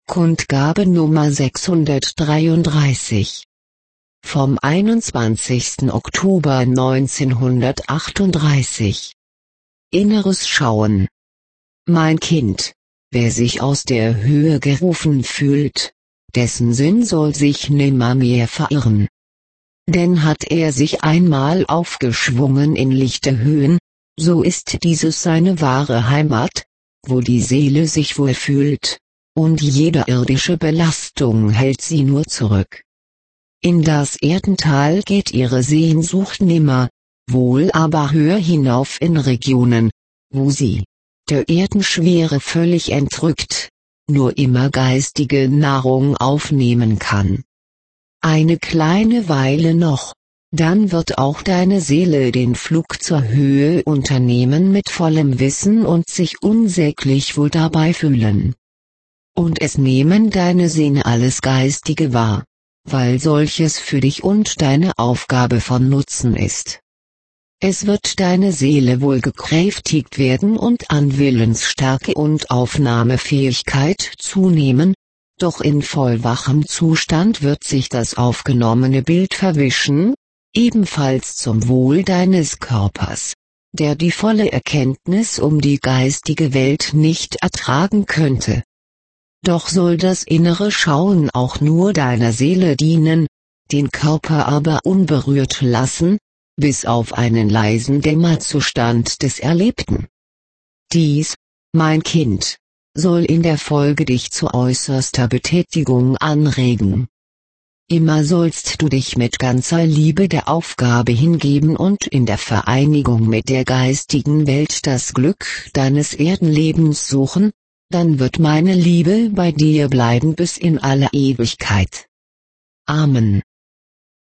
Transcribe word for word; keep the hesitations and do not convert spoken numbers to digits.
Kundgabe Nummer sechshundertdreiunddreißig. Vom einundzwanzigsten Oktober neunzehnhundertachtunddreißig. Inneres Schauen. Mein Kind, wer sich aus der Höhe gerufen fühlt, dessen Sinn soll sich nimmermehr verirren. Denn hat er sich einmal aufgeschwungen in lichte Höhen, so ist dieses seine wahre Heimat, wo die Seele sich wohl fühlt, und jede irdische Belastung hält sie nur zurück. In das Erdental geht ihre Sehnsucht nimmer, wohl aber höher hinauf in Regionen, wo sie, der Erdenschwere völlig entrückt, nur immer geistige Nahrung aufnehmen kann. Eine kleine Weile noch, dann wird auch deine Seele den Flug zur Höhe unternehmen mit vollem Wissen und sich unsäglich wohl dabei fühlen. Und es nehmen deine Sinne alles Geistige wahr, weil solches für dich und deine Aufgabe von Nutzen ist. Es wird deine Seele wohl gekräftigt werden und an Willensstärke und Aufnahmefähigkeit zunehmen, doch in vollwachem Zustand wird sich das aufgenommene Bild verwischen, ebenfalls zum Wohl deines Körpers, der die volle Erkenntnis um die geistige Welt nicht ertragen könnte. Doch soll das innere Schauen auch nur deiner Seele dienen, den Körper aber unberührt lassen, bis auf einen leisen Dämmerzustand des Erlebten. Dies, mein Kind, soll in der Folge dich zu äußerster Betätigung anregen. Immer sollst du dich mit ganzer Liebe der Aufgabe hingeben und in der Vereinigung mit der geistigen Welt das Glück deines Erdenlebens suchen, dann wird meine Liebe bei dir bleiben bis in alle Ewigkeit. Amen.